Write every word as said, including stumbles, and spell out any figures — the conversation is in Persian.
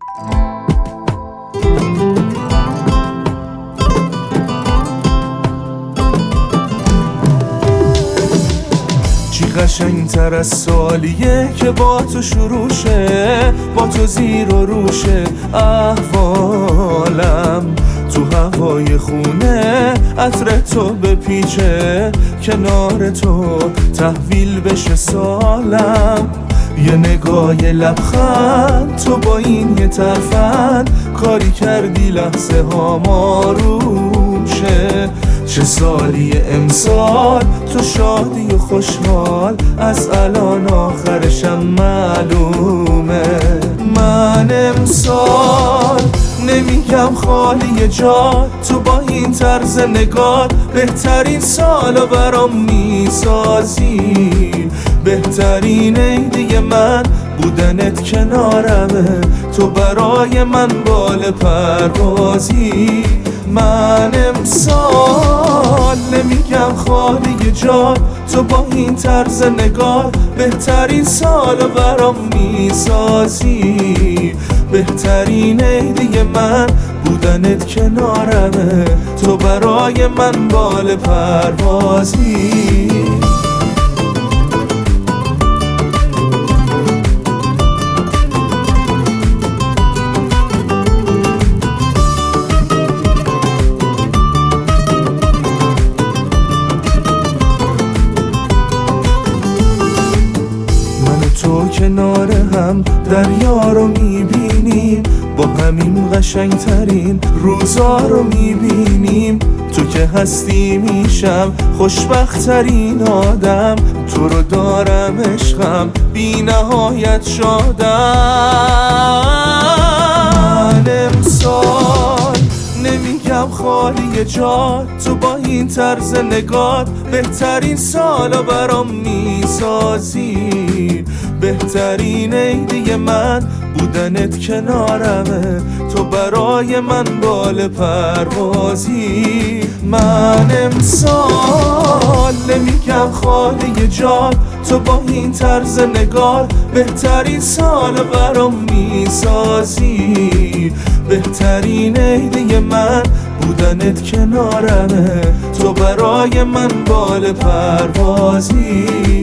چی قشنگتر از سالیه که با تو شروع شه، با تو زیر و روشه احوالم، تو هوای خونه عطر تو بپیچه، کنار تو تحویل بشه سالم. یه نگاه یه لبخند تو با این یه ترفند، کاری کردی لحظه ها ماروشه. چه سالی امسال تو شادی و خوشحال، از الان آخرشم معلومه. من امسال نمیگم خالی جا، تو با این طرز نگاه بهترین سالو برام میسازی. بهترین عیدی من بودنت کنارمه، تو برای من بال پروازی. من امسال نمیگم خالی جا، تو با این طرز نگاه بهترین سالو برام میسازی. بهترین عیدی من بودنت کنارمه، تو برای من بال پروازی. تو کنار هم دریا رو میبینیم، با همین قشنگترین روزا رو میبینیم. تو که هستی میشم خوشبختترین آدم، تو رو دارم عشقم بی نهایت شادم. من امسال نمیگم خالی جا، تو با این طرز نگاه بهترین سالو برام میسازی. بهترین عیدی من بودنت کنارمه، تو برای من بال پروازی. من امسال نمیگم خالی جا، تو با این طرز نگاه بهترین سال برام میسازی. بهترین عیدی من بودنت کنارمه، تو برای من بال پروازی.